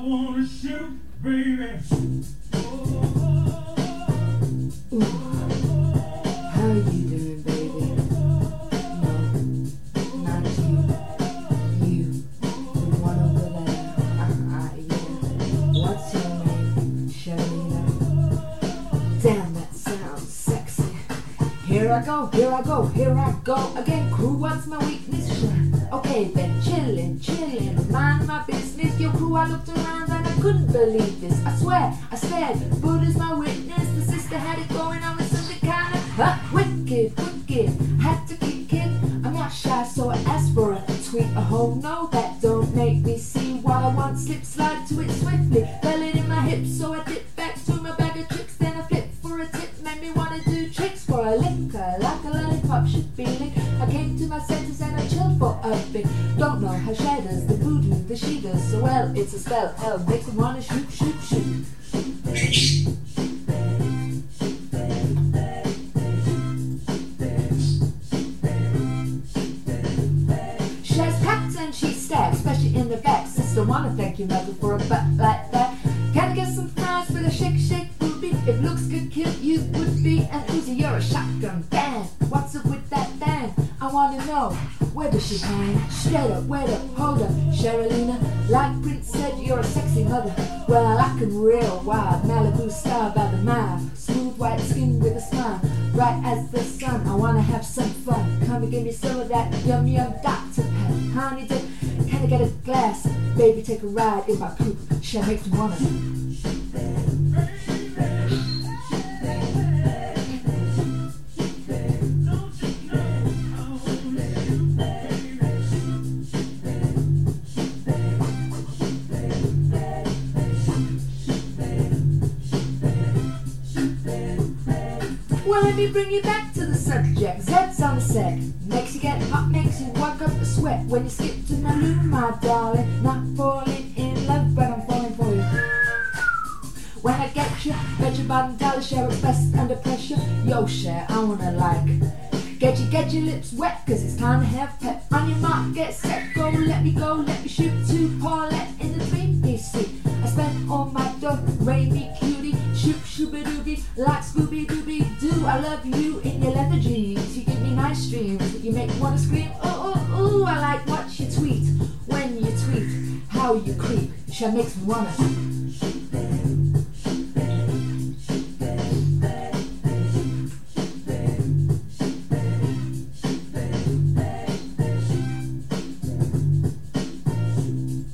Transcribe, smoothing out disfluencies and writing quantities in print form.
wanna shoot, baby. Ooh. How you doing, baby? No, not you. You, the one over there. Yeah. What's your name? Sharina? Damn, that sounds sexy. Here I go, here I go, here I go again. Crew, what's my weakness? Okay then, chillin', mind my business. Your crew, I looked around and I couldn't believe this. I swear, I stared, Buddha's my witness. The sister had it going on with something kinda wicked. Had to kick it. I'm not shy, so I asked for a tweet. Oh no, that don't make me see what I want. Slip slide to it swiftly, fell it in my hips, so I dipped back to my bag of tricks. Then I flipped for a tip, made me wanna do tricks for a liquor, like a lollipop should be licked. I came to my senses and I chilled for a bit. Don't know how shadows, the voodoo, the she does so well. It's a spell, hell makes me wanna shoot. She has packs and she stacks, especially in the back. Sister, wanna thank you, mother, for a butt like that. Can I get some fries with a shake booby? If looks could kill, you would be an Uzi. You're a shotgun. Bang! What's up with that bang? I wanna know, where does she hang? Straight up, wait up, hold up, Sharalina. Like Prince said, you're a sexy mother. Well, I like 'em real wild, Malibu style by the mile. Smooth white skin with a smile, bright as the sun. I wanna have some fun. Come and give me some of that yum Dr. Pepper. Honey dip, can I get a glass? Baby, take a ride in my coupe. She makes me wanna. Well, let me bring you back to the subject. Zed's on the set. Makes you get hot, makes you work up a sweat. When you skip to my room, my darling. Not falling in love, but I'm falling for you. When I get your bottom dollar share what's best under pressure. Yo, share, I wanna like. Get your lips wet, cause it's time to have pep. On your mark, get set, go, let me shoot to Paulette in the 3-piece suit. I spent all my dough, Ray me cutie, shooby-dooby, like Scooby-Dooby-Doo. I love you in your leather jeans, you give me nice dreams, you make me wanna scream, ooh, I like what you tweet, when you tweet, how you creep, she makes me wanna.